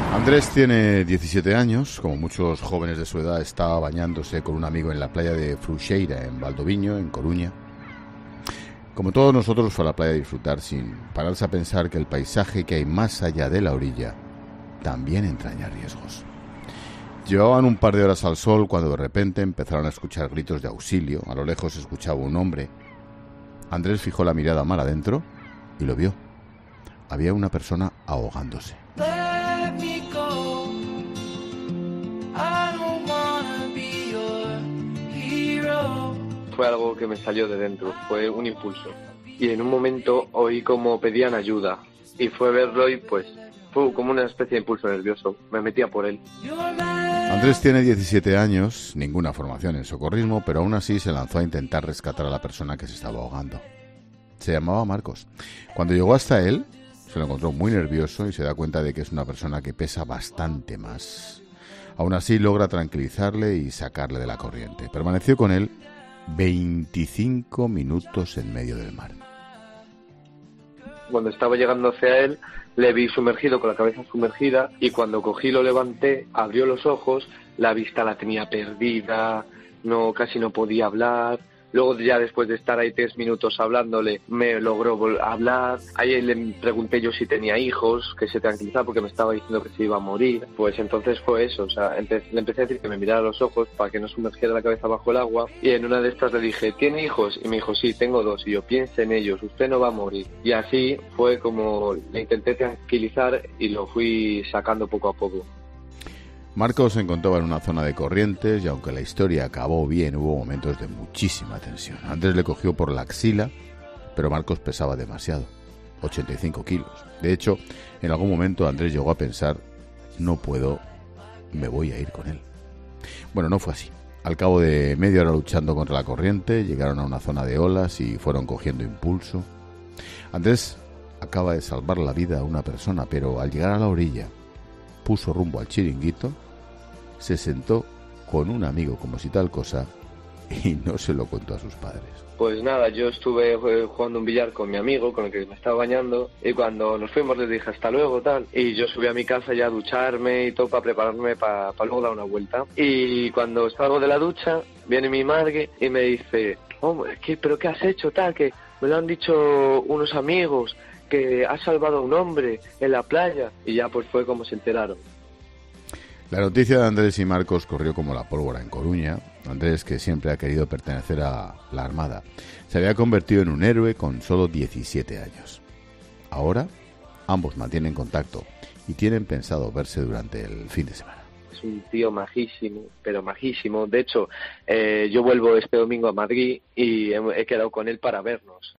Andrés tiene 17 años, como muchos jóvenes de su edad estaba bañándose con un amigo en la playa de Fruxeira, en Valdoviño, en Coruña. Como todos nosotros fue a la playa a disfrutar sin pararse a pensar que el paisaje que hay más allá de la orilla también entraña riesgos. Llevaban un par de horas al sol cuando de repente empezaron a escuchar gritos de auxilio. A lo lejos se escuchaba un hombre. Andrés fijó la mirada mar adentro y lo vio. Había una persona ahogándose. Fue algo que me salió de dentro, fue un impulso. Y en un momento oí como pedían ayuda. Y fue verlo y pues fue como una especie de impulso nervioso. Me metía por él. Andrés tiene 17 años, ninguna formación en socorrismo, pero aún así se lanzó a intentar rescatar a la persona que se estaba ahogando. Se llamaba Marcos. Cuando llegó hasta él, se lo encontró muy nervioso y se da cuenta de que es una persona que pesa bastante más. Aún así logra tranquilizarle y sacarle de la corriente. Permaneció con él 25 minutos en medio del mar. Cuando estaba llegando hacia él, le vi sumergido, con la cabeza sumergida, y cuando cogí lo levanté, abrió los ojos, la vista la tenía perdida, casi no podía hablar. Luego ya después de estar ahí 3 minutos hablándole, me logró hablar. Ahí le pregunté yo si tenía hijos, que se tranquilizaba porque me estaba diciendo que se iba a morir. Pues entonces fue eso, o sea, le empecé a decir que me mirara a los ojos para que no sumergiera la cabeza bajo el agua. Y en una de estas le dije, ¿tiene hijos? Y me dijo, sí, tengo 2. Y yo, piense en ellos, usted no va a morir. Y así fue como le intenté tranquilizar y lo fui sacando poco a poco. Marcos se encontraba en una zona de corrientes y aunque la historia acabó bien, hubo momentos de muchísima tensión. Andrés le cogió por la axila, pero Marcos pesaba demasiado, 85 kilos. De hecho, en algún momento Andrés llegó a pensar, no puedo, me voy a ir con él. Bueno, no fue así. Al cabo de media hora luchando contra la corriente, llegaron a una zona de olas y fueron cogiendo impulso. Andrés acaba de salvar la vida a una persona, pero al llegar a la orilla, puso rumbo al chiringuito, se sentó con un amigo como si tal cosa y no se lo contó a sus padres. Pues nada, yo estuve jugando un billar con mi amigo, con el que me estaba bañando, y cuando nos fuimos le dije hasta luego, tal, y yo subí a mi casa ya a ducharme y todo para prepararme para luego dar una vuelta. Y cuando salgo de la ducha, viene mi madre y me dice, hombre, ¿pero qué has hecho, tal? Que me lo han dicho unos amigos, que has salvado a un hombre en la playa. Y ya pues fue como se enteraron. La noticia de Andrés y Marcos corrió como la pólvora en Coruña. Andrés, que siempre ha querido pertenecer a la Armada, se había convertido en un héroe con solo 17 años. Ahora, ambos mantienen contacto y tienen pensado verse durante el fin de semana. Es un tío majísimo, pero majísimo. De hecho, yo vuelvo este domingo a Madrid y he quedado con él para vernos.